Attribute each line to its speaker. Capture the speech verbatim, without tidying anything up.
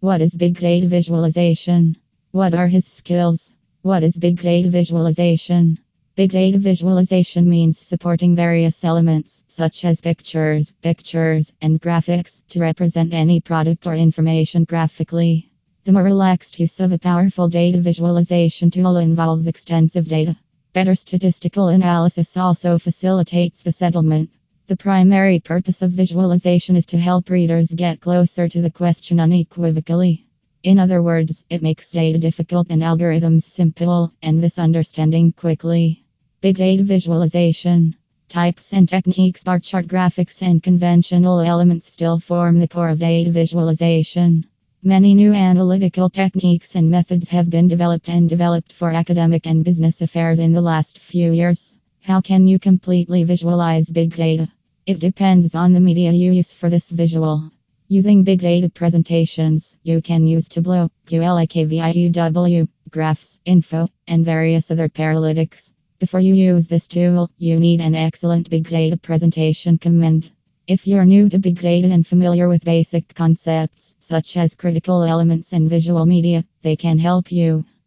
Speaker 1: What is big data visualization? What are his skills? What is big data visualization? Big data visualization means supporting various elements, such as pictures, pictures, and graphics, to represent any product or information graphically. The more relaxed use of a powerful data visualization tool involves extensive data. Better statistical analysis also facilitates the settlement. The primary purpose of visualization is to help readers get closer to the question unequivocally. In other words, it makes data difficult and algorithms simple, and this understanding quickly. Big data visualization. Types and techniques. Bar chart, graphics, and conventional elements still form the core of data visualization. Many new analytical techniques and methods have been developed and developed for academic and business affairs in the last few years. How can you completely visualize big data? It depends on the media you use for this visual. Using big data presentations, you can use Tableau, Q L I K V I E W, graphs, info, and various other paralytics. Before you use this tool, you need an excellent big data presentation command. If you're new to big data and familiar with basic concepts, such as critical elements and visual media, they can help you.